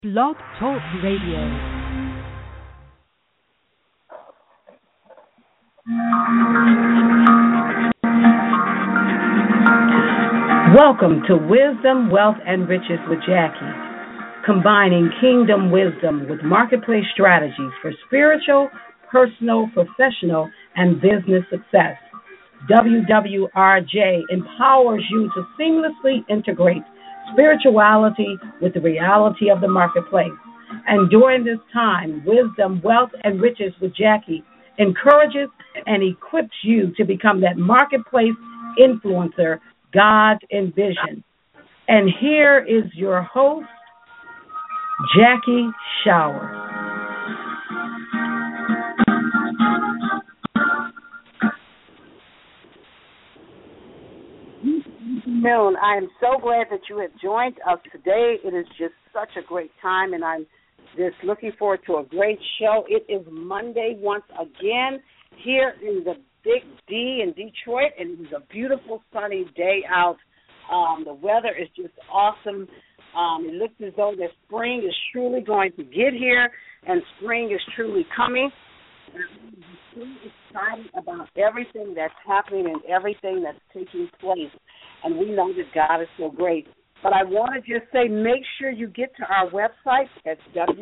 Blog Talk Radio. Welcome to Wisdom, Wealth, and Riches with Jackie, combining kingdom wisdom with marketplace strategies for spiritual, personal, professional, and business success. WWRJ empowers you to seamlessly integrate spirituality with the reality of the marketplace. And during this time, Wisdom, Wealth, and Riches with Jackie encourages and equips you to become that marketplace influencer God envisioned. And here is your host, Jackie Showers. I am so glad that you have joined us today. It is just such a great time, and I'm just looking forward to a great show. It is Monday once again here in the Big D in Detroit, and it is a beautiful sunny day out. The weather is just awesome. It looks as though the spring is truly going to get here, and spring is truly coming. I'm so excited about everything that's happening and everything that's taking place. And we know that God is so great. But I want to just say, make sure you get to our website. That's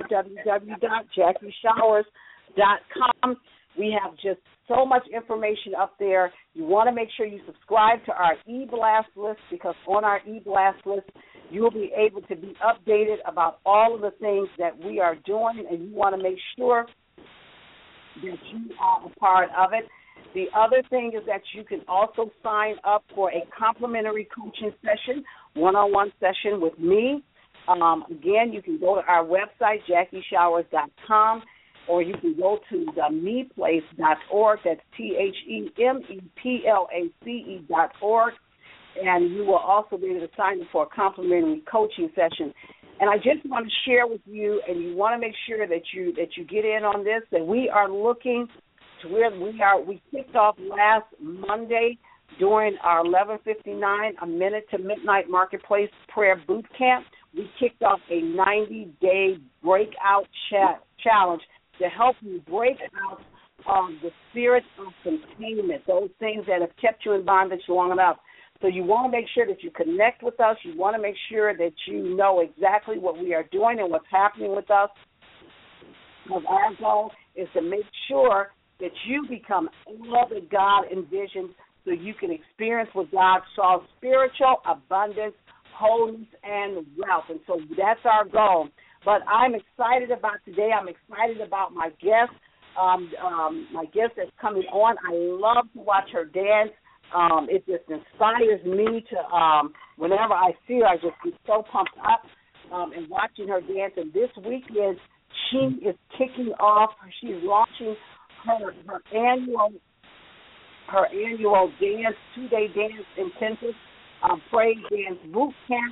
www.jackieshowers.com. We have just so much information up there. You want to make sure you subscribe to our e-blast list, because on our e-blast list, you will be able to be updated about all of the things that we are doing, and you want to make sure that you are a part of it. The other thing is that you can also sign up for a complimentary coaching session, one-on-one session with me. Again, you can go to our website, jackieshowers.com, or you can go to the meplace.org. That's THEMEPLACE.org, and you will also be able to sign up for a complimentary coaching session. And I just want to share with you, and you want to make sure that you get in on this, that we are looking to where we kicked off last Monday during our 11:59, a minute to midnight marketplace prayer boot camp. We kicked off a 90-day breakout challenge to help you break out the spirit of containment, those things that have kept you in bondage long enough. So you want to make sure that you connect with us. You want to make sure that you know exactly what we are doing and what's happening with us. Because our goal is to make sure that you become all that God envisioned, so you can experience what God saw: spiritual abundance, wholeness, and wealth. And so that's our goal. But I'm excited about today. I'm excited about my guest. My guest that's coming on. I love to watch her dance. It just inspires me to, whenever I see her, I just get so pumped up and watching her dance. And this weekend, she is kicking off. She's launching her annual dance, 2-day dance intensive, praise dance boot camp.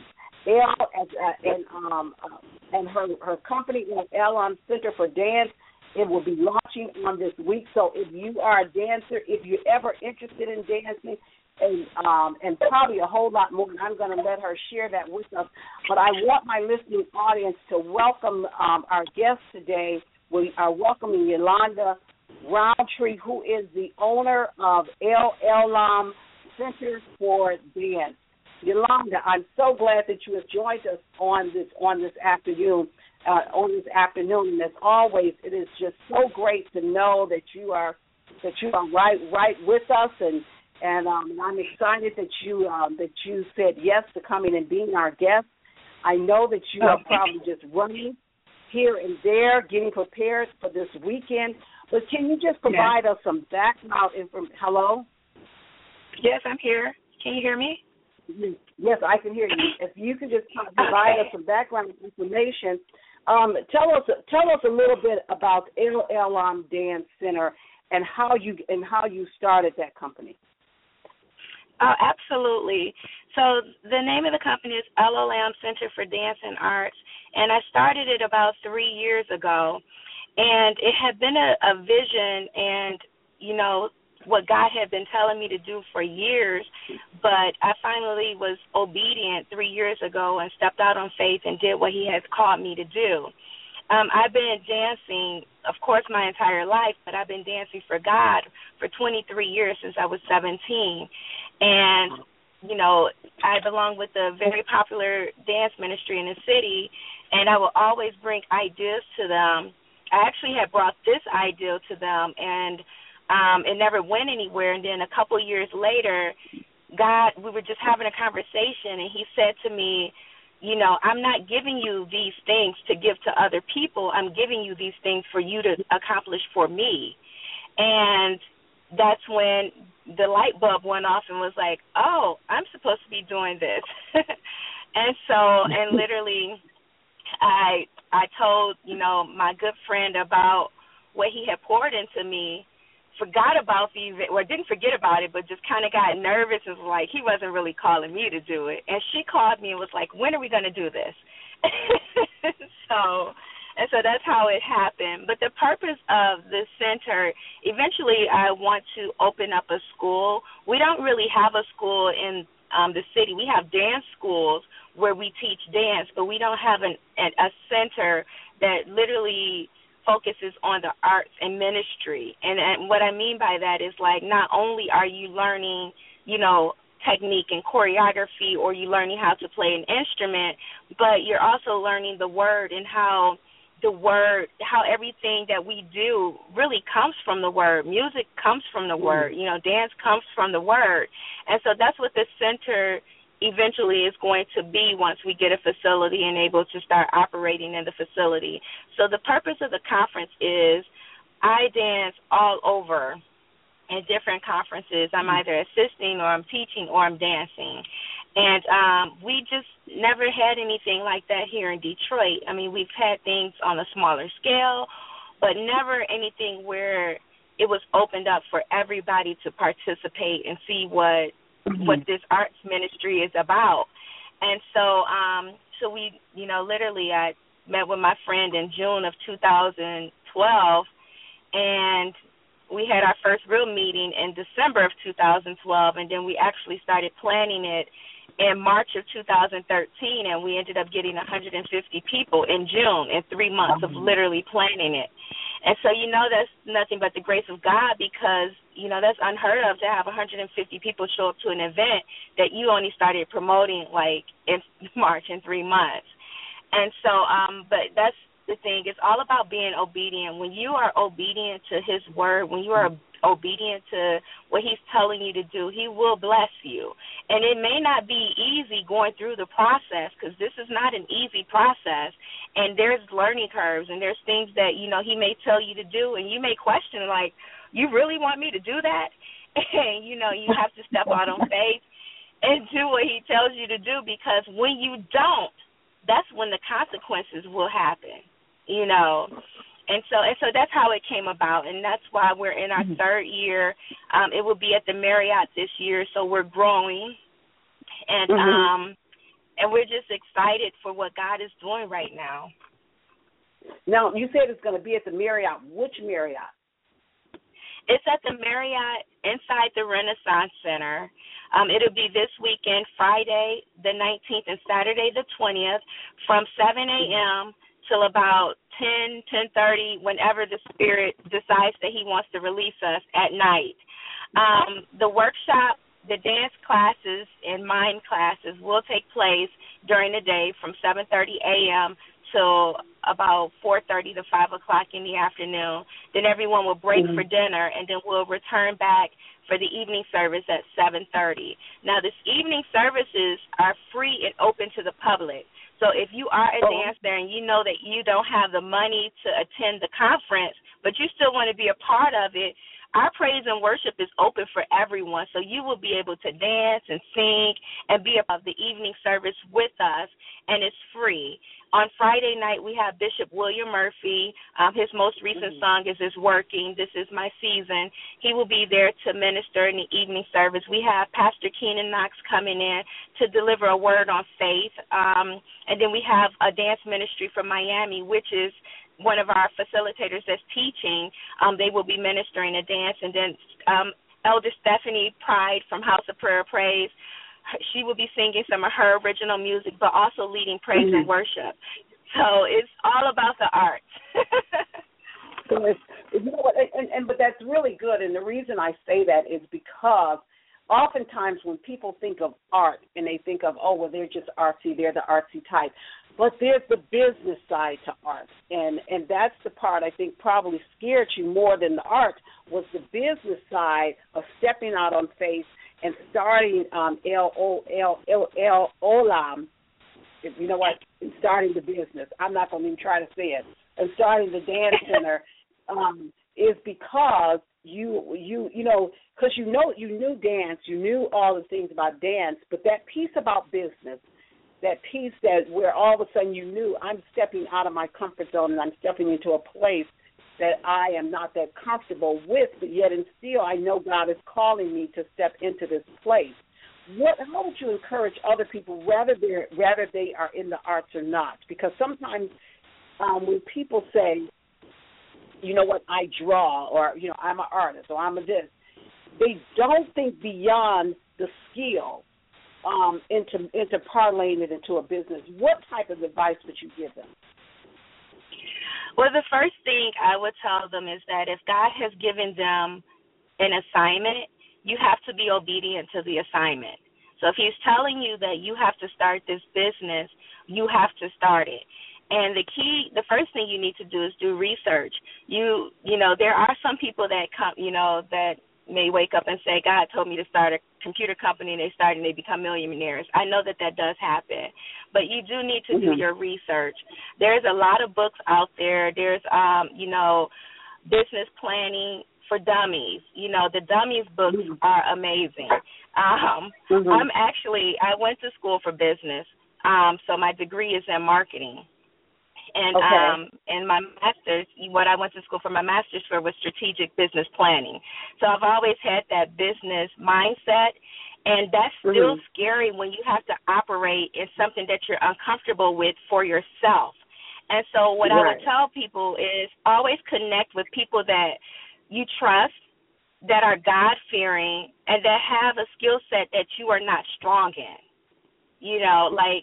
And her company is Elam Center for Dance. It will be launching on this week. So if you are a dancer, if you're ever interested in dancing, and probably a whole lot more, and I'm going to let her share that with us. But I want my listening audience to welcome our guest today. We are welcoming Yolanda Roundtree, who is the owner of Elam Center for Dance. Yolanda, I'm so glad that you have joined us on this afternoon. And as always, it is just so great to know that you are right with us, and I'm excited that you said yes to coming and being our guest. I know that you are probably just running here and there, getting prepared for this weekend. But can you just provide us some background information? Hello? Yes, I'm here. Can you hear me? Yes, I can hear you. If you could just provide us some background information, tell us a little bit about Elam Dance Center and how you started that company. Oh, absolutely. So the name of the company is Elam Center for Dance and Arts, and I started it about 3 years ago. And it had been a vision and, what God had been telling me to do for years, but I finally was obedient 3 years ago and stepped out on faith and did what he has called me to do. I've been dancing, of course, my entire life, but I've been dancing for God for 23 years since I was 17. And, you know, I belong with a very popular dance ministry in the city, and I will always bring ideas to them. I actually had brought this idea to them, and it never went anywhere. And then a couple years later, we were just having a conversation, and he said to me, you know, I'm not giving you these things to give to other people. I'm giving you these things for you to accomplish for me. And that's when the light bulb went off and was like, oh, I'm supposed to be doing this. And literally I told, you know, my good friend about what he had poured into me, forgot about the event, or didn't forget about it, but just kind of got nervous and was like, he wasn't really calling me to do it. And she called me and was like, when are we going to do this? So that's how it happened. But the purpose of the center, eventually I want to open up a school. We don't really have a school in the city. We have dance schools where we teach dance, but we don't have a center that literally focuses on the arts and ministry. And what I mean by that is, like, not only are you learning, you know, technique and choreography, or you learning how to play an instrument, but you're also learning the word and how everything that we do really comes from the word. Music comes from the word. You know, dance comes from the word. And so that's what this center eventually is going to be once we get a facility and able to start operating in the facility. So the purpose of the conference is I dance all over in different conferences. I'm either assisting or I'm teaching or I'm dancing. And we just never had anything like that here in Detroit. I mean, we've had things on a smaller scale, but never anything where it was opened up for everybody to participate and see what this arts ministry is about. And so we, you know, literally I met with my friend in June of 2012, and we had our first real meeting in December of 2012, and then we actually started planning it in March of 2013, and we ended up getting 150 people in June, in 3 months of literally planning it. And so, you know, that's nothing but the grace of God, because, you know, that's unheard of to have 150 people show up to an event that you only started promoting, like, in March, in 3 months. And so, but that's the thing. It's all about being obedient. When you are obedient to his word, when you are obedient to what he's telling you to do, he will bless you. And it may not be easy going through the process, because this is not an easy process, and there's learning curves, and there's things that, you know, he may tell you to do, and you may question, like, you really want me to do that? And, you know, you have to step out on faith and do what he tells you to do, because when you don't, that's when the consequences will happen, you know. And so that's how it came about, and that's why we're in our third year. It will be at the Marriott this year, so we're growing, and we're just excited for what God is doing right now. Now, you said it's going to be at the Marriott. Which Marriott? It's at the Marriott inside the Renaissance Center. It'll be this weekend, Friday the 19th and Saturday the 20th, from 7 a.m. till about 10:30, whenever the Spirit decides that he wants to release us at night. The workshop, the dance classes and mind classes will take place during the day from 7:30 a.m. till about 4:30 to 5 o'clock in the afternoon. Then everyone will break for dinner, and then we'll return back for the evening service at 7:30. Now, this evening services are free and open to the public. So if you are a dancer and you know that you don't have the money to attend the conference, but you still want to be a part of it, our praise and worship is open for everyone. So you will be able to dance and sing and be a part of the evening service with us, and it's free. On Friday night, we have Bishop William Murphy. His most recent song is Working, This Is My Season. He will be there to minister in the evening service. We have Pastor Keenan Knox coming in to deliver a word on faith. And then we have a dance ministry from Miami, which is one of our facilitators that's teaching. They will be ministering a dance. And then Elder Stephanie Pride from House of Prayer Praise. She will be singing some of her original music, but also leading praise and worship. So it's all about the arts. So you know what, but that's really good. And the reason I say that is because oftentimes when people think of art and they think of, oh, well, they're just artsy, they're the artsy type. But there's the business side to art. And that's the part I think probably scared you more than the art was the business side of stepping out on faith and starting El Olam, you know what, and starting the business. I'm not going to even try to say it. And starting the dance center is because you know, because you knew dance, you knew all the things about dance, but that piece about business, that piece that where all of a sudden you knew I'm stepping out of my comfort zone and I'm stepping into a place that I am not that comfortable with, but yet and still I know God is calling me to step into this place. How would you encourage other people, whether they are in the arts or not? Because sometimes when people say, you know what, I draw, or, you know, I'm an artist, or I'm a this, they don't think beyond the skill into parlaying it into a business. What type of advice would you give them? Well, the first thing I would tell them is that if God has given them an assignment, you have to be obedient to the assignment. So if he's telling you that you have to start this business, you have to start it. And the first thing you need to do is do research. You know, there are some people that come, you know, that may wake up and say, God told me to start a computer company, and they start and they become millionaires. I know that does happen, but you do need to do your research. There's a lot of books out there. There's, you know, business planning for dummies. You know, the dummies books are amazing. I went to school for business, so my degree is in marketing. And and my master's, what I went to school for my master's for was strategic business planning. So I've always had that business mindset, and that's still scary when you have to operate in something that you're uncomfortable with for yourself. And so what I would tell people is always connect with people that you trust, that are God-fearing, and that have a skill set that you are not strong in. You know, like,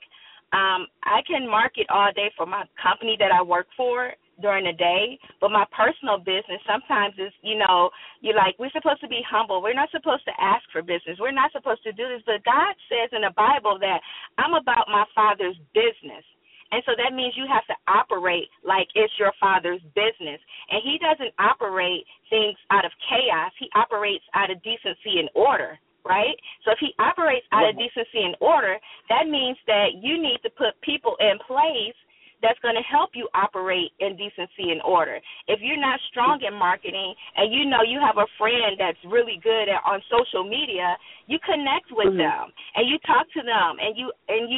I can market all day for my company that I work for during the day, but my personal business sometimes is, you know, you're like, we're supposed to be humble. We're not supposed to ask for business. We're not supposed to do this. But God says in the Bible that I'm about my Father's business. And so that means you have to operate like it's your Father's business. And he doesn't operate things out of chaos. He operates out of decency and order. Right? So if he operates out of decency and order, that means that you need to put people in place that's going to help you operate in decency and order. If you're not strong in marketing and you know you have a friend that's really good on social media, you connect with them and you talk to them and you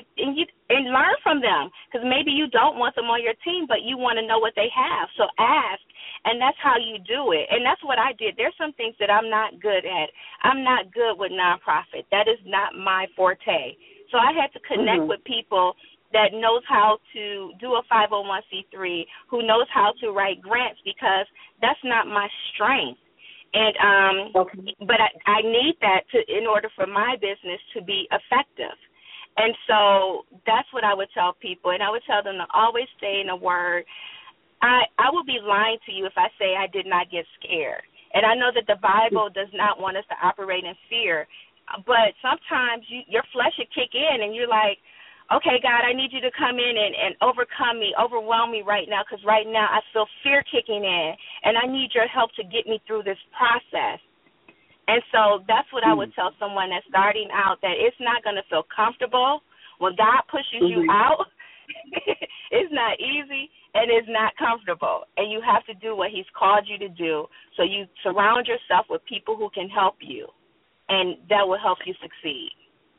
learn from them, because maybe you don't want them on your team, but you want to know what they have. So ask. And that's how you do it. And that's what I did. There's some things that I'm not good at. I'm not good with nonprofit. That is not my forte. So I had to connect with people that knows how to do a 501c3, who knows how to write grants, because that's not my strength. And but I need that in order for my business to be effective. And so that's what I would tell people. And I would tell them to always stay in the Word. I will be lying to you if I say I did not get scared. And I know that the Bible does not want us to operate in fear, but sometimes your flesh will kick in and you're like, okay, God, I need you to come in and overcome me, overwhelm me right now, because right now I feel fear kicking in, and I need your help to get me through this process. And so that's what I would tell someone that's starting out, that it's not going to feel comfortable. When God pushes you out, it's not easy. And it's not comfortable, and you have to do what he's called you to do. So you surround yourself with people who can help you, and that will help you succeed.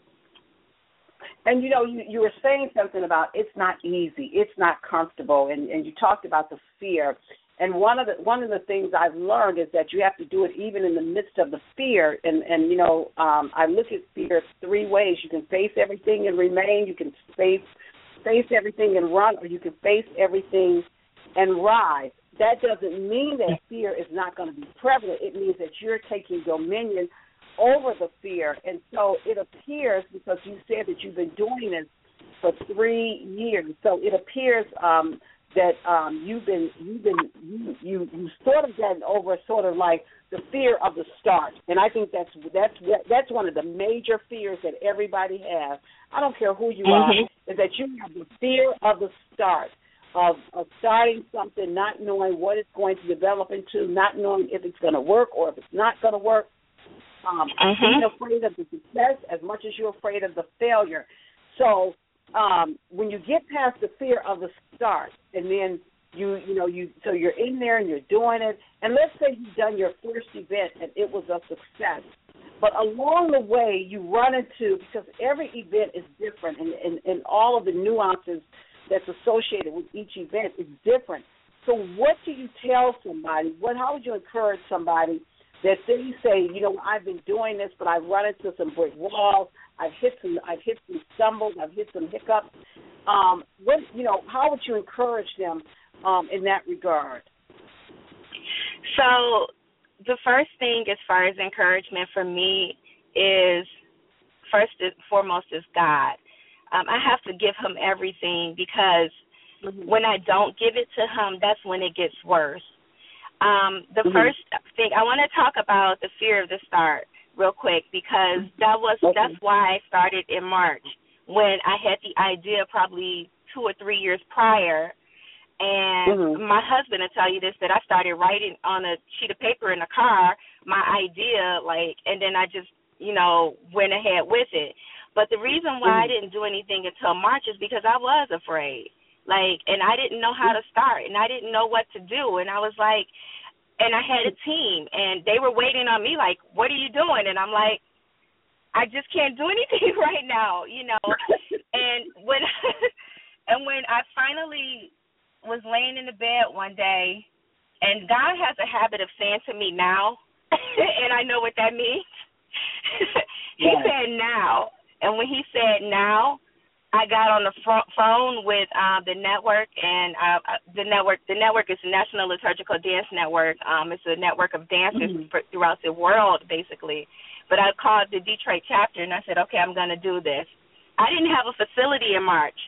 And, you know, you were saying something about it's not easy, it's not comfortable, and you talked about the fear. And one of the things I've learned is that you have to do it even in the midst of the fear. And you know, I look at fear three ways. You can face everything and remain. You can face everything and run, or you can face everything and rise. that doesn't mean that fear is not going to be prevalent. It means that you're taking dominion over the fear. And so it appears, because you said that you've been doing this for 3 years, so it appears that you sort of gotten over sort of like the fear of the start. And I think that's one of the major fears that everybody has. I don't care who you are, is that you have the fear of the start, of starting something, not knowing what it's going to develop into, not knowing if it's going to work or if it's not going to work. Being afraid of the success as much as you're afraid of the failure. So when you get past the fear of the start, and then so you're in there and you're doing it, and let's say you've done your first event and it was a success, but along the way you run into, because every event is different, and all of the nuances that's associated with each event is different. So what do you tell somebody? How would you encourage somebody that they say, I've been doing this, but I've run into some brick walls, I've hit some stumbles, I've hit some hiccups. How would you encourage them in that regard? So the first thing as far as encouragement for me is, first and foremost, is God. I have to give him everything, because when I don't give it to him, that's when it gets worse. The first thing, I want to talk about the fear of the start real quick, because that's why I started in March, when I had the idea probably 2 or 3 years prior. And my husband will tell you this, that I started writing on a sheet of paper in the car my idea, and then I just, went ahead with it. But the reason why I didn't do anything until March is because I was afraid. And I didn't know how to start, and I didn't know what to do. And I was like, and I had a team, and they were waiting on me, like, what are you doing? And I'm like, I just can't do anything right now, And when I finally was laying in the bed one day, and God has a habit of saying to me, now, and I know what that means. He said now. And when he said now, I got on the phone with the network, and the network is the National Liturgical Dance Network. It's a network of dancers throughout the world, basically. But I called the Detroit chapter, and I said, okay, I'm going to do this. I didn't have a facility in March.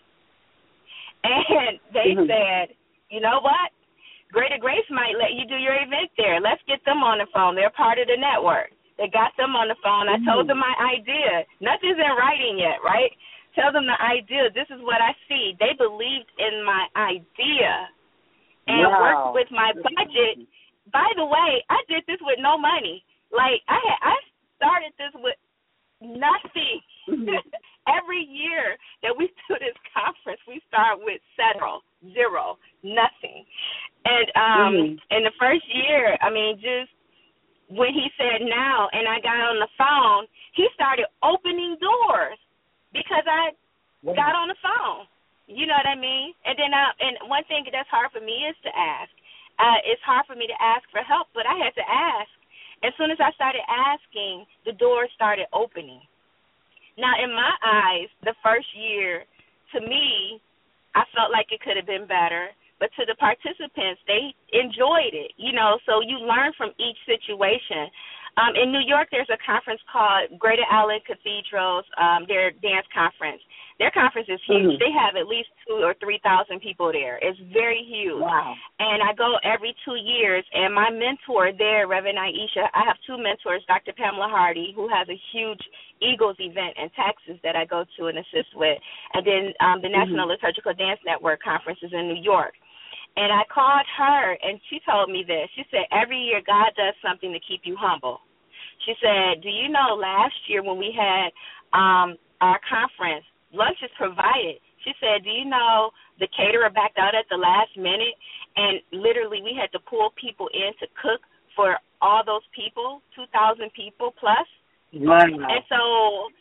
And they said, you know what? Greater Grace might let you do your event there. Let's get them on the phone. They're part of the network. They got them on the phone. I told them my idea. Nothing's in writing yet, right? Tell them the idea. This is what I see. They believed in my idea and worked with my budget. By the way, I did this with no money. I started this with nothing. Every year that we do this conference, we start with zero, nothing. And in the first year, just when he said now and I got on the phone, he started opening doors because I got on the phone. You know what I mean? And then and one thing that's hard for me is to ask. It's hard for me to ask for help, but I had to ask. As soon as I started asking, the doors started opening. Now, in my eyes, the first year, to me, I felt like it could have been better. But to the participants, they enjoyed it, so you learn from each situation. In New York, there's a conference called Greater Allen Cathedrals, their dance conference. Their conference is huge. They have at least 2,000 or 3,000 people there. It's very huge. Wow. And I go every 2 years, and my mentor there, Reverend Aisha, I have 2 mentors, Dr. Pamela Hardy, who has a huge Eagles event in Texas that I go to and assist with, and then the National Liturgical Dance Network conference is in New York. And I called her, and she told me this. She said, every year God does something to keep you humble. She said, do you know last year when we had our conference, lunch is provided. She said, do you know the caterer backed out at the last minute, and literally we had to pull people in to cook for all those people, 2,000 people plus? Wow. And so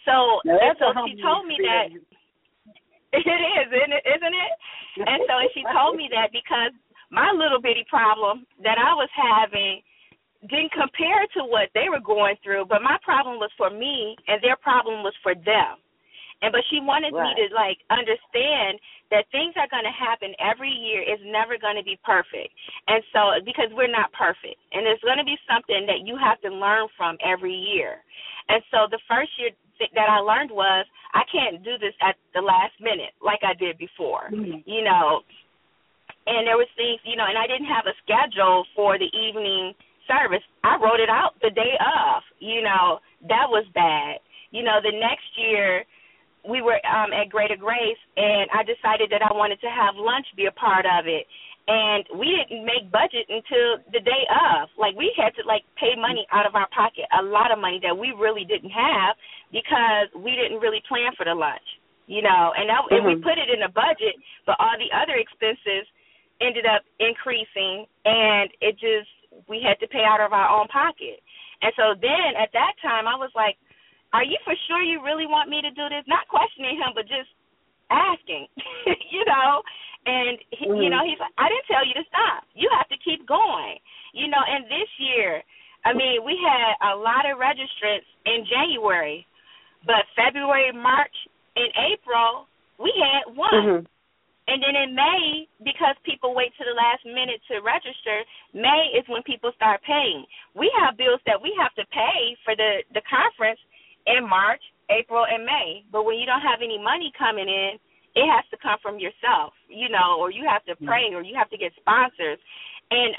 she told me that. It is, isn't it? And so she told me that because my little bitty problem that I was having didn't compare to what they were going through, but my problem was for me and their problem was for them. But she wanted me to understand that things are going to happen every year. Is never going to be perfect. And so, because we're not perfect. And there's going to be something that you have to learn from every year. And so the first year that I learned was I can't do this at the last minute like I did before, you know. And there was things, you know, and I didn't have a schedule for the evening service. I wrote it out the day of, you know. That was bad. You know, the next year we were at Greater Grace, and I decided that I wanted to have lunch be a part of it. And we didn't make budget until the day of. Like, we had to, like, pay money out of our pocket, a lot of money that we really didn't have because we didn't really plan for the lunch, you know. And we put it in the budget, but all the other expenses ended up increasing, and we had to pay out of our own pocket. And so then at that time I was like, are you for sure you really want me to do this? Not questioning him, but just asking, you know. And, you know, he's like, I didn't tell you to stop. You have to keep going. You know, and this year, I mean, we had a lot of registrants in January, but February, March, and April, we had one. And then in May, because people wait to the last minute to register, May is when people start paying. We have bills that we have to pay for the conference in March, April, and May. But when you don't have any money coming in, it has to come from yourself, you know, or you have to pray, or you have to get sponsors. And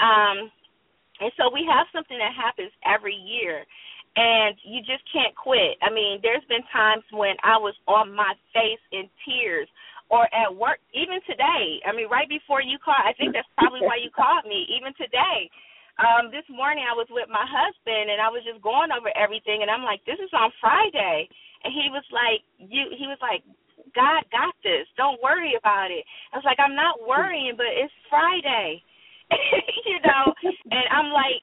so we have something that happens every year, and you just can't quit. I mean, there's been times when I was on my face in tears, or at work, even today. I mean, right before you called, I think that's probably why you called me, even today. This morning I was with my husband, and I was just going over everything, and I'm like, this is on Friday. And he was like, God got this. Don't worry about it. I was like, I'm not worrying, but it's Friday, you know. And I'm like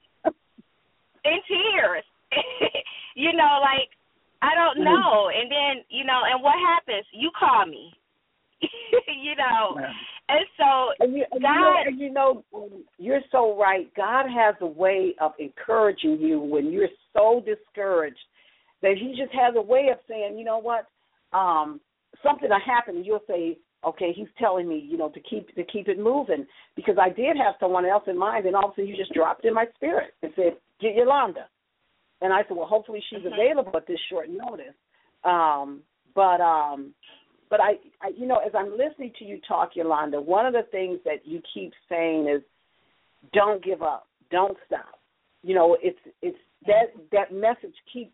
in tears, you know, like, I don't know. And then, you know, and what happens? You call me. You know, and so you know, you're so right. God has a way of encouraging you when you're so discouraged that He just has a way of saying, you know what, something will happen, and you'll say, okay, He's telling me, you know, to keep it moving, because I did have someone else in mind, and all of a sudden you just dropped in my spirit and said, get Yolanda, and I said, well, hopefully she's available at this short notice, But I, you know, as I'm listening to you talk, Yolanda, one of the things that you keep saying is, don't give up, don't stop. You know, it's that message keeps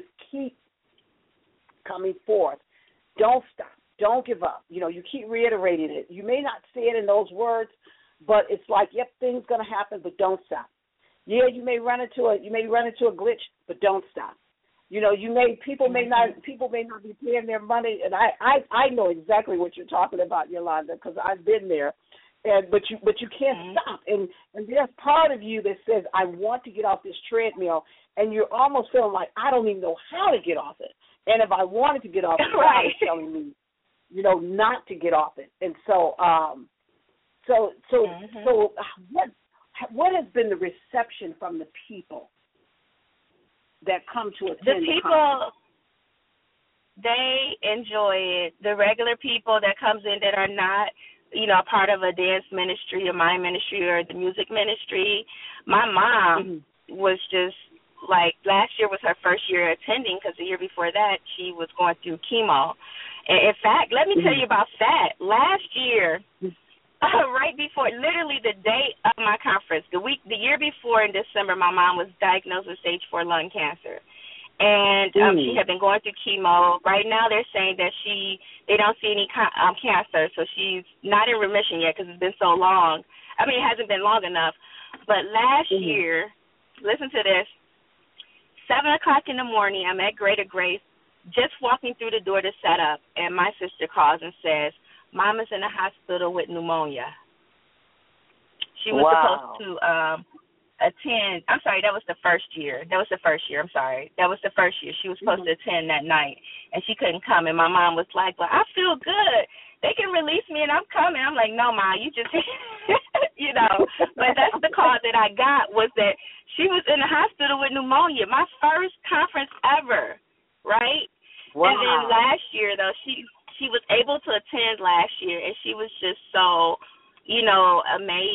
coming forth. Don't stop, don't give up. You know, you keep reiterating it. You may not say it in those words, but it's like, yep, things gonna happen, but don't stop. Yeah, you may run into a glitch, but don't stop. You know, people may not be paying their money, and I know exactly what you're talking about, Yolanda, because I've been there. But you can't stop, and there's part of you that says, I want to get off this treadmill, and you're almost feeling like, I don't even know how to get off it. And if I wanted to get off it, God is telling me, you know, not to get off it. And so what has been the reception from the people that come to attend the people? They enjoy it. The regular people that comes in that are not, you know, part of a dance ministry or my ministry or the music ministry. My mom was just like, last year was her first year attending, because the year before that she was going through chemo. And in fact, let me tell you about that. Last year, right before, literally the day of my conference, the year before in December, my mom was diagnosed with stage 4 lung cancer. And she had been going through chemo. Right now they're saying that they don't see any cancer, so she's not in remission yet because it's been so long. I mean, it hasn't been long enough. But last year, listen to this, 7 o'clock in the morning, I'm at Greater Grace, just walking through the door to set up, and my sister calls and says, Mama's in the hospital with pneumonia. She was supposed to attend. I'm sorry, that was the first year. That was the first year. She was supposed to attend that night, and she couldn't come. And my mom was like, well, I feel good. They can release me, and I'm coming. I'm like, no, Ma, you just, you know. But that's the call that I got, was that she was in the hospital with pneumonia, my first conference ever, right? Wow. And then last year, though, she was able to attend last year, and she was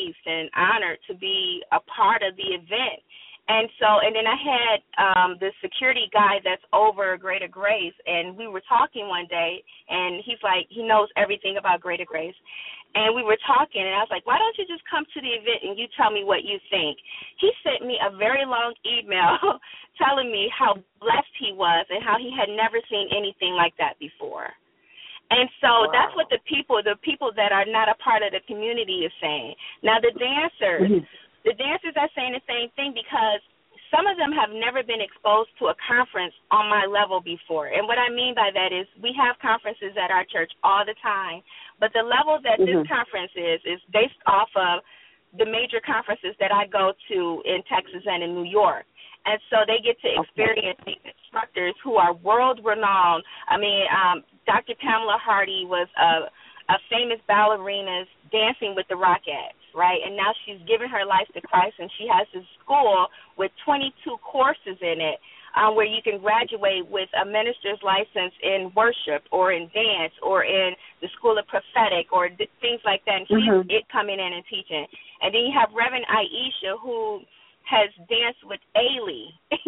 graced and honored to be a part of the event. And then I had the security guy that's over Greater Grace, and we were talking one day, and he's like, he knows everything about Greater Grace. And we were talking, and I was like, why don't you just come to the event and you tell me what you think? He sent me a very long email telling me how blessed he was and how he had never seen anything like that before. And so that's what the people that are not a part of the community is saying. Now the dancers are saying the same thing because some of them have never been exposed to a conference on my level before. And what I mean by that is we have conferences at our church all the time, but the level that this conference is based off of the major conferences that I go to in Texas and in New York. And so they get to experience these instructors who are world-renowned. I mean, Dr. Pamela Hardy was a famous ballerina dancing with the Rockettes, right? And now she's given her life to Christ, and she has this school with 22 courses in it where you can graduate with a minister's license in worship or in dance or in the School of Prophetic or things like that. And she's coming in and teaching. And then you have Reverend Aisha, who has danced with Ailey,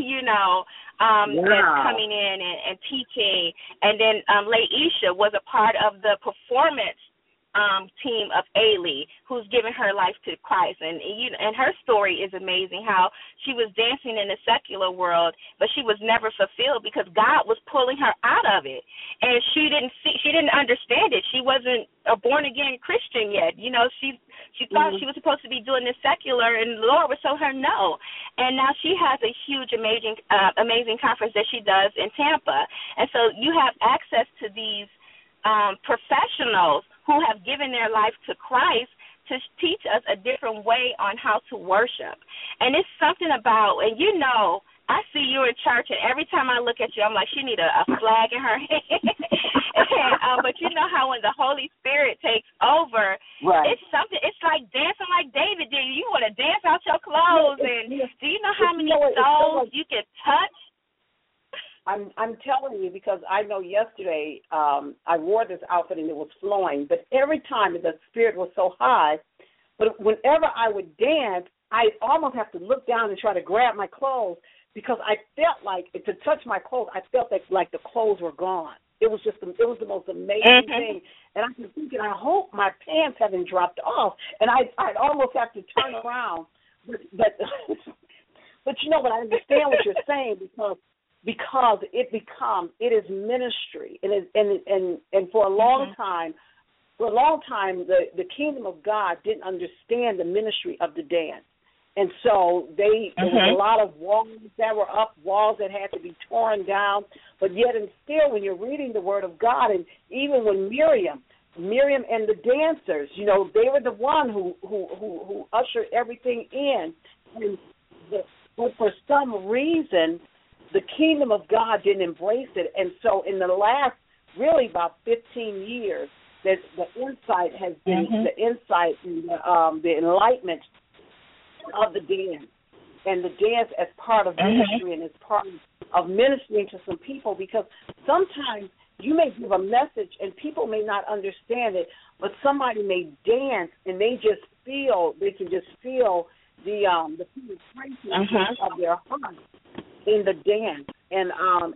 that's coming in and teaching. And then Laisha was a part of the performance team of Ailey, who's given her life to Christ. And her story is amazing, how she was dancing in the secular world, but she was never fulfilled because God was pulling her out of it. And she didn't understand it. She wasn't a born-again Christian yet. She thought she was supposed to be doing this secular, and the Lord would tell her no. And now she has a huge, amazing conference that she does in Tampa. And so you have access to these professionals who have given their life to Christ to teach us a different way on how to worship. And it's something about, and I see you in church, and every time I look at you, I'm like, she need a flag in her hand. But you know how when the Holy Spirit takes over, it's something. It's like dancing like David did. You want to dance out your clothes, and do you know how many souls you can touch? I'm telling you because I know yesterday I wore this outfit and it was flowing, but every time the spirit was so high, but whenever I would dance, I almost have to look down and try to grab my clothes because I felt like to touch my clothes, I felt like the clothes were gone. It was the most amazing thing, and I was thinking, I hope my pants haven't dropped off, and I'd almost have to turn around, but but I understand what you're saying because it is ministry, and for a long time, the kingdom of God didn't understand the ministry of the dance, and so there was a lot of walls that were up, walls that had to be torn down, but yet and still, when you're reading the Word of God, and even when Miriam and the dancers, they were the one who ushered everything in, but for some reason, the kingdom of God didn't embrace it. And so in the last, really about 15 years, that the insight has been the insight and the enlightenment of the dance. And the dance as part of ministry and as part of ministering to some people, because sometimes you may give a message and people may not understand it, but somebody may dance and they can just feel the penetration of their heart in the dance, and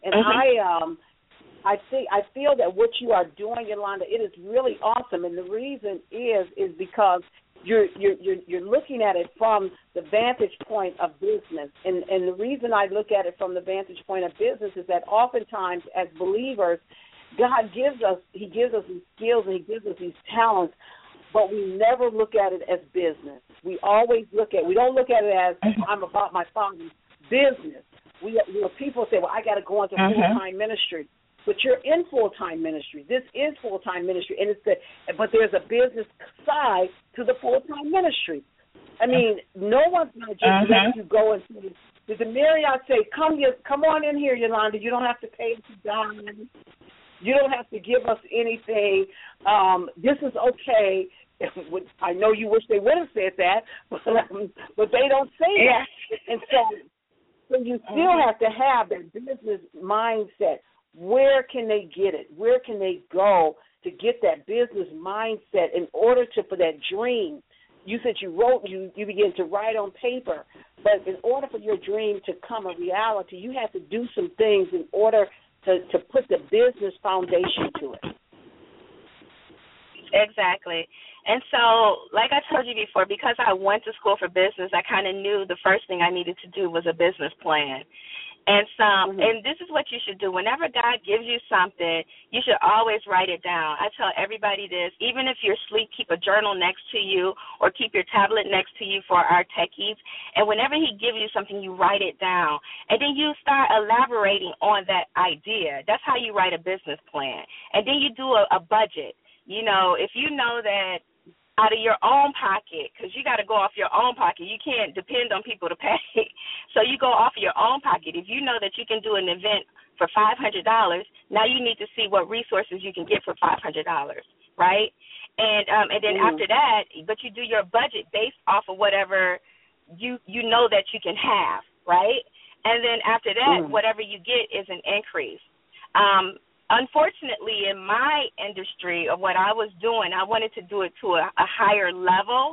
I feel that what you are doing, Yolanda, it is really awesome, and the reason is because you're looking at it from the vantage point of business, and the reason I look at it from the vantage point of business is that oftentimes as believers, God gives us these skills and He gives us these talents, but we never look at it as business. We don't look at it as I'm about my Father's business. People say, well, I got to go into full-time ministry. But you're in full-time ministry. This is full-time ministry, but there's a business side to the full-time ministry. I mean, no one's going to just let you go and say, did the Marriott say, come on in here, Yolanda. You don't have to pay us a dime. You don't have to give us anything. This is okay. I know you wish they would have said that, but they don't say that. And so you still have to have that business mindset. Where can they get it? Where can they go to get that business mindset in order for that dream you said you began to write on paper, but in order for your dream to come a reality, you had to do some things in order to put the business foundation to it. Exactly. And so, like I told you before, because I went to school for business, I kind of knew the first thing I needed to do was a business plan. And and this is what you should do. Whenever God gives you something, you should always write it down. I tell everybody this, even if you're asleep, keep a journal next to you or keep your tablet next to you for our techies. And whenever he gives you something, you write it down. And then you start elaborating on that idea. That's how you write a business plan. And then you do a budget. You know, if you know that out of your own pocket, because you got to go off your own pocket. You can't depend on people to pay. So you go off of your own pocket. If you know that you can do an event for $500, now you need to see what resources you can get for $500, right? And then after that, but you do your budget based off of whatever you know that you can have, right? And then after that, whatever you get is an increase. Unfortunately, in my industry of what I was doing, I wanted to do it to a higher level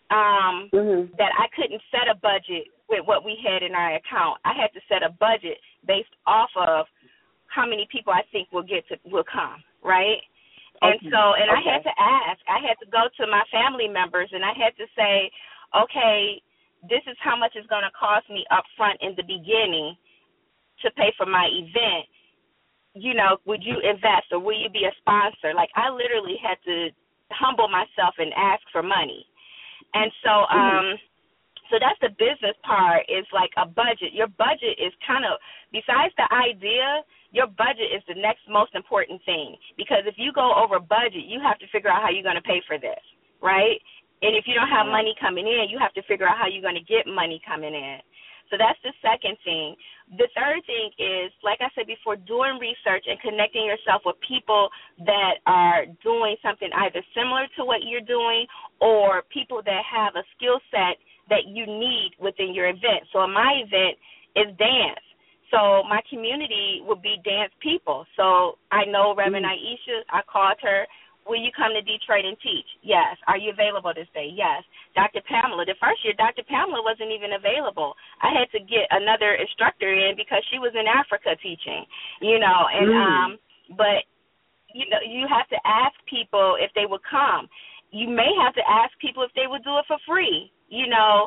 that I couldn't set a budget with what we had in our account. I had to set a budget based off of how many people I think will come, right? And I had to ask. I had to go to my family members, and I had to say, okay, this is how much it's going to cost me up front in the beginning to pay for my event. You know, would you invest or will you be a sponsor? Like, I literally had to humble myself and ask for money. And so so that's the business part, is like a budget. Your budget is kind of, besides the idea, your budget is the next most important thing. Because if you go over budget, you have to figure out how you're going to pay for this, right? And if you don't have money coming in, you have to figure out how you're going to get money coming in. So that's the second thing. The third thing is, like I said before, doing research and connecting yourself with people that are doing something either similar to what you're doing or people that have a skill set that you need within your event. So in my event is dance. So my community would be dance people. So I know Reverend Aisha, I called her. Will you come to Detroit and teach? Yes. Are you available this day? Yes. Dr. Pamela, the first year, Dr. Pamela wasn't even available. I had to get another instructor in because she was in Africa teaching, you know. And but, you know, you have to ask people if they would come. You may have to ask people if they would do it for free, you know.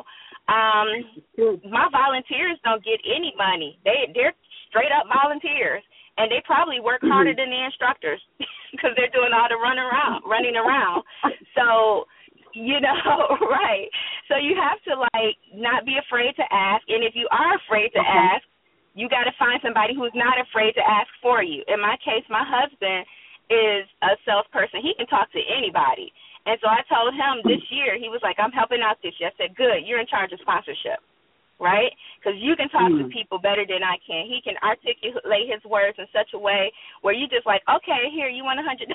My volunteers don't get any money. They're straight up volunteers. And they probably work harder than the instructors because they're doing all the running around. So, you know, right. So you have to, like, not be afraid to ask. And if you are afraid to ask, you got to find somebody who's not afraid to ask for you. In my case, my husband is a salesperson. He can talk to anybody. And so I told him this year, he was like, I'm helping out this year. I said, good, you're in charge of sponsorship. Right? Because you can talk to people better than I can. He can articulate his words in such a way where you just like, okay, here, you want $100?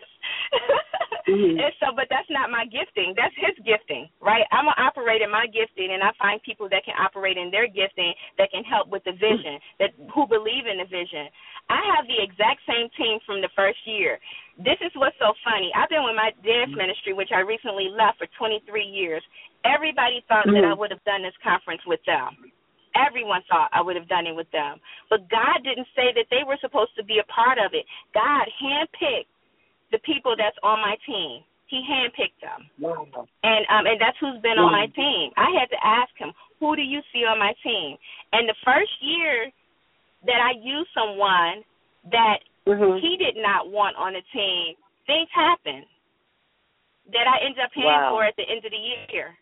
And so, but that's not my gifting. That's his gifting, right? I'm going to operate in my gifting, and I find people that can operate in their gifting that can help with the vision, who believe in the vision. I have the exact same team from the first year. This is what's so funny. I've been with my dance ministry, which I recently left, for 23 years. Everybody thought that I would have done this conference with them. Everyone thought I would have done it with them. But God didn't say that they were supposed to be a part of it. God handpicked the people that's on my team. He handpicked them. Wow. And that's who's been on my team. I had to ask him, who do you see on my team? And the first year that I used someone that he did not want on the team, things happened that I ended up paying for at the end of the year.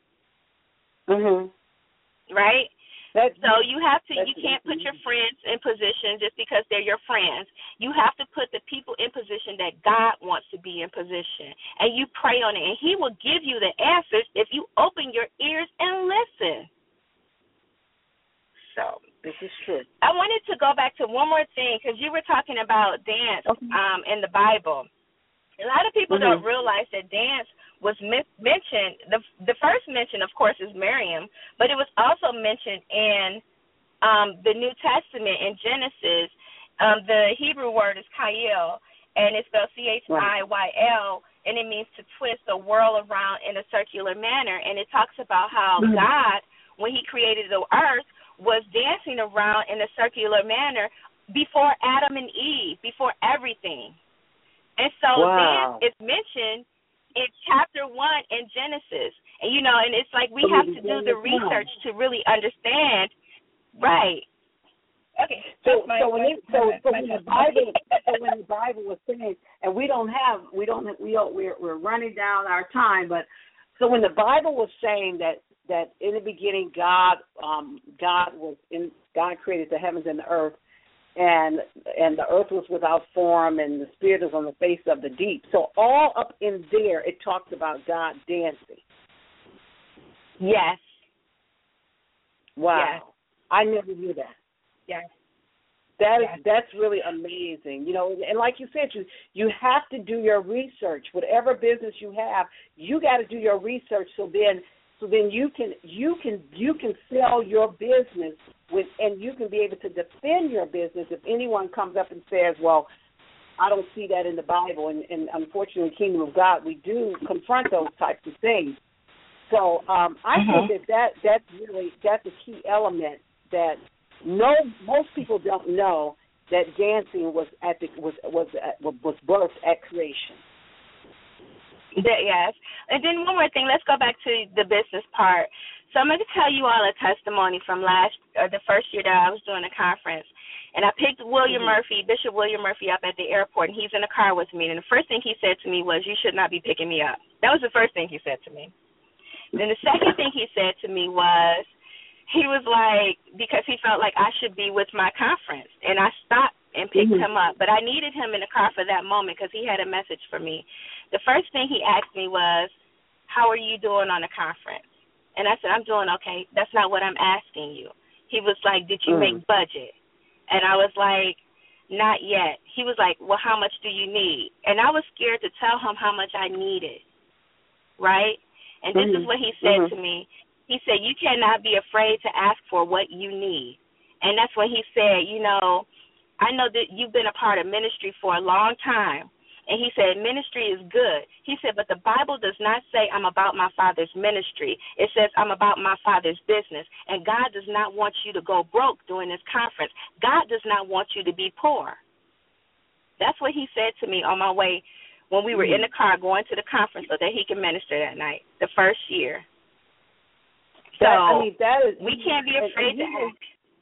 Right? So you have to, you can't put your friends in position just because they're your friends. You have to put the people in position that God wants to be in position. And you pray on it, and he will give you the answers if you open your ears and listen. So this is true. I wanted to go back to one more thing, because you were talking about dance in the Bible. A lot of people don't realize that dance was mentioned. The first mention, of course, is Miriam, but it was also mentioned in the New Testament in Genesis. The Hebrew word is Chayil, and it's spelled Chyl, and it means to twist or whirl around in a circular manner. And it talks about how God, when he created the earth, was dancing around in a circular manner before Adam and Eve, before everything. And so then it's mentioned in chapter 1 in Genesis. And, and it's like we have to do the research to really understand. Right. Okay. So when the Bible was saying, and we're running down our time, but so when the Bible was saying that in the beginning God created the heavens and the earth, and the earth was without form, and the Spirit was on the face of the deep. So all up in there, it talks about God dancing. Yes. Wow. Yes. I never knew that. Yes. That's really amazing. And like you said, you have to do your research. Whatever business you have, you got to do your research so then you can sell your business and you can be able to defend your business if anyone comes up and says, well, I don't see that in the Bible. And unfortunately, in the kingdom of God, we do confront those types of things. So I think that's a key element that most people don't know, that dancing was birthed at creation. Yes. And then one more thing. Let's go back to the business part. So I'm going to tell you all a testimony from the first year that I was doing a conference. And I picked Bishop William Murphy up at the airport, and he's in the car with me. And the first thing he said to me was, you should not be picking me up. That was the first thing he said to me. Then the second thing he said to me was, he was like, because he felt like I should be with my conference. And I stopped and picked him up. But I needed him in the car for that moment because he had a message for me. The first thing he asked me was, how are you doing on the conference? And I said, I'm doing okay. That's not what I'm asking you. He was like, did you make budget? And I was like, not yet. He was like, well, how much do you need? And I was scared to tell him how much I needed, right? And this is what he said to me. He said, you cannot be afraid to ask for what you need. And that's what he said, I know that you've been a part of ministry for a long time. And he said, ministry is good. He said, but the Bible does not say I'm about my Father's ministry. It says I'm about my Father's business. And God does not want you to go broke during this conference. God does not want you to be poor. That's what he said to me on my way when we were in the car going to the conference so that he could minister that night, the first year. We can't be afraid to ask.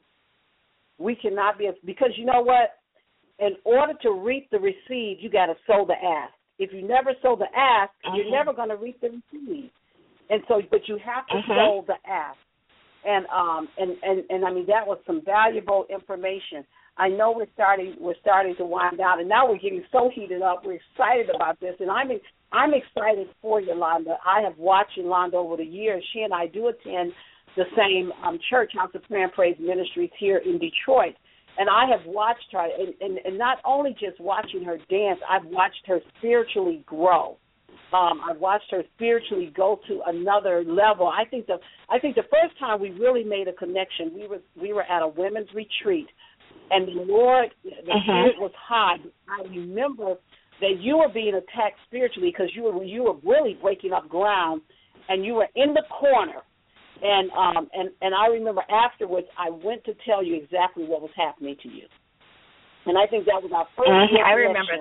We cannot be, because you know what? In order to reap the receive, you got to sow the ask. If you never sow the ask, you're never going to reap the receive. And so, but you have to sow the ask. And I mean, that was some valuable information. I know we're starting to wind down, and now we're getting so heated up. We're excited about this, and I'm excited for Yolanda. I have watched Yolanda over the years. She and I do attend the same church, House of Prayer and Praise Ministries here in Detroit. And I have watched her, and not only just watching her dance, I've watched her spiritually grow. I've watched her spiritually go to another level. I think the first time we really made a connection, we were at a women's retreat, and the spirit was high. I remember that you were being attacked spiritually because you were really breaking up ground, and you were in the corner. And I remember afterwards, I went to tell you exactly what was happening to you. And I think that was our first real connection. I remember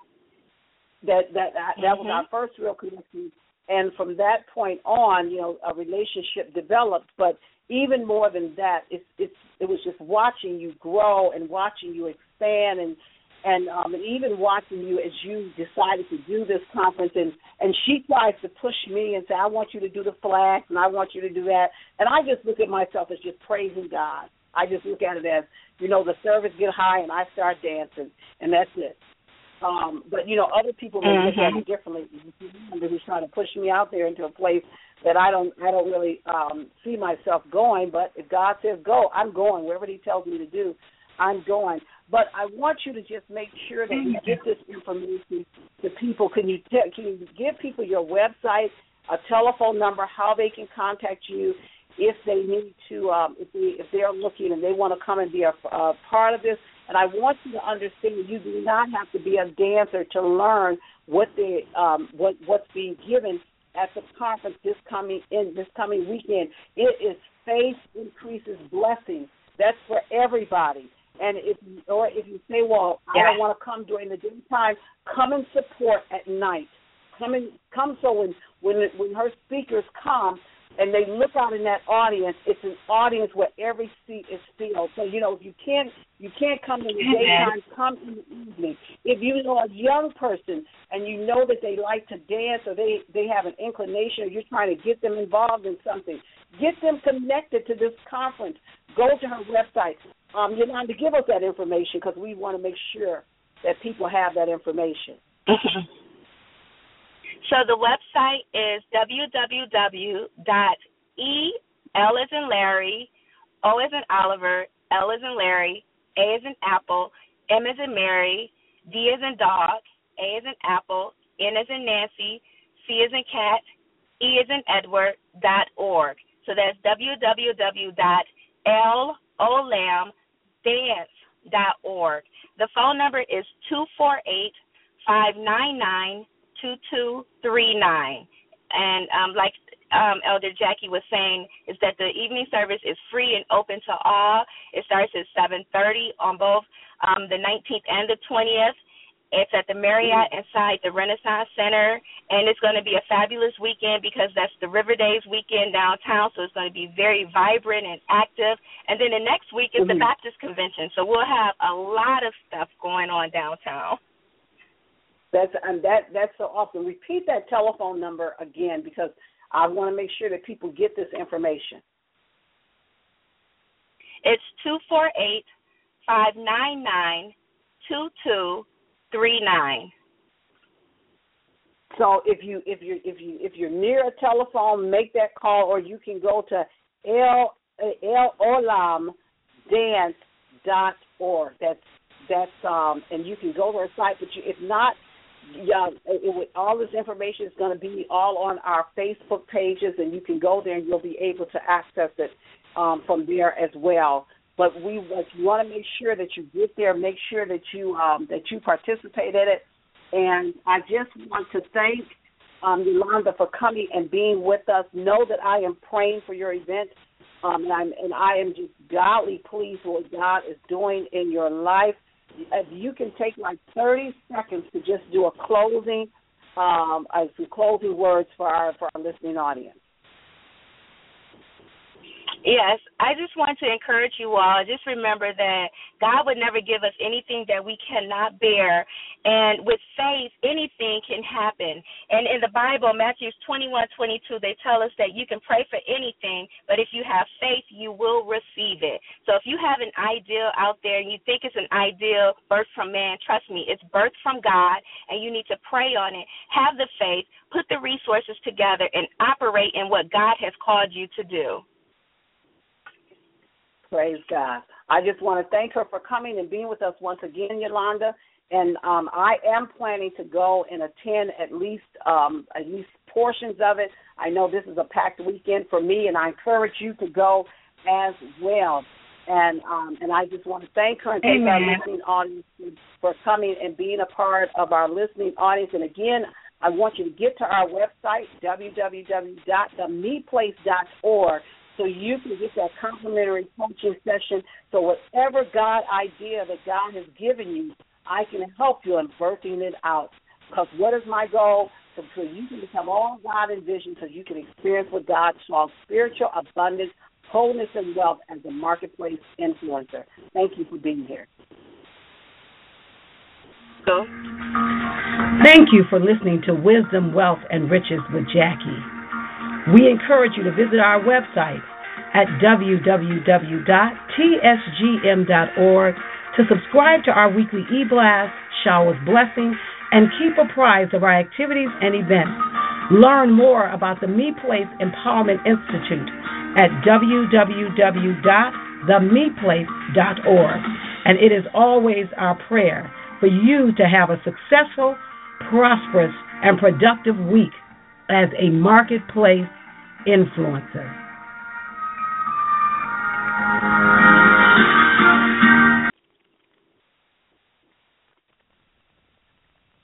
that. That was our first real connection. And from that point on, a relationship developed. But even more than that, it was just watching you grow and watching you expand and even watching you as you decided to do this conference, and she tries to push me and say, I want you to do the flags, and I want you to do that. And I just look at myself as just praising God. I just look at it as, the service get high and I start dancing, and that's it. But, other people may look at it differently. Who's trying to push me out there into a place that I don't really see myself going. But if God says go, I'm going. Wherever he tells me to do, I'm going. But I want you to just make sure that you get this information to people. Can you give people your website, a telephone number, how they can contact you, if they need to, if they're looking and they want to come and be a part of this. And I want you to understand you do not have to be a dancer to learn what's being given at the conference this coming weekend. It is faith increases blessings. That's for everybody. And if you say, well, I don't want to come during the daytime, come and support at night. Come so when her speakers come and they look out in that audience, it's an audience where every seat is filled. So, if you can't come in the daytime, come in the evening. If you know a young person and you know that they like to dance or they have an inclination or you're trying to get them involved in something, get them connected to this conference. Go to her website. Yolanda, give us that information because we want to make sure that people have that information. So the website is www.L as in Larry, O as in Oliver, L as in Larry, A as in Apple, M as in Mary, D as in Dog, A as in Apple, N as in Nancy, C as in Cat, E as in Edward.org. So that's www.LOLAMDance.org. The phone number is 248-599-2239. And like Elder Jackie was saying, is that the evening service is free and open to all. It starts at 7:30 on both the 19th and the 20th. It's at the Marriott inside the Renaissance Center, and it's going to be a fabulous weekend because that's the River Days weekend downtown, so it's going to be very vibrant and active. And then the next week is the Baptist Convention, so we'll have a lot of stuff going on downtown. That's so awesome. Repeat that telephone number again because I want to make sure that people get this information. It's 248-599-2239. So if you're near a telephone, make that call, or you can go to LOLAMDance.org. That's and you can go to our site. But if not, all this information is going to be all on our Facebook pages, and you can go there and you'll be able to access it from there as well. But we want to make sure that you get there, make sure that you participate in it. And I just want to thank Yolanda for coming and being with us. Know that I am praying for your event, and I am just godly pleased with what God is doing in your life. If you can take like 30 seconds to just do some closing words for our listening audience. Yes, I just want to encourage you all. Just remember that God would never give us anything that we cannot bear. And with faith, anything can happen. And in the Bible, Matthew 21:22, they tell us that you can pray for anything, but if you have faith, you will receive it. So if you have an ideal out there and you think it's an ideal birthed from man, trust me, it's birthed from God, and you need to pray on it. Have the faith, put the resources together, and operate in what God has called you to do. Praise God. I just want to thank her for coming and being with us once again, Yolanda. And I am planning to go and attend at least portions of it. I know this is a packed weekend for me, and I encourage you to go as well. And I just want to thank her and thank our listening audience for coming and being a part of our listening audience. And again, I want you to get to our website, www.themeplace.org. So you can get that complimentary coaching session. So whatever God idea that God has given you, I can help you in birthing it out. Because what is my goal? So you can become all God envisioned, so you can experience what God saw, spiritual abundance, wholeness, and wealth as a marketplace influencer. Thank you for being here. So, thank you for listening to Wisdom, Wealth, and Riches with Jackie. We encourage you to visit our website at www.tsgm.org to subscribe to our weekly e-blast, showers blessings, and keep apprised of our activities and events. Learn more about the Me Place Empowerment Institute at www.themeplace.org. And it is always our prayer for you to have a successful, prosperous, and productive week as a marketplace influencer.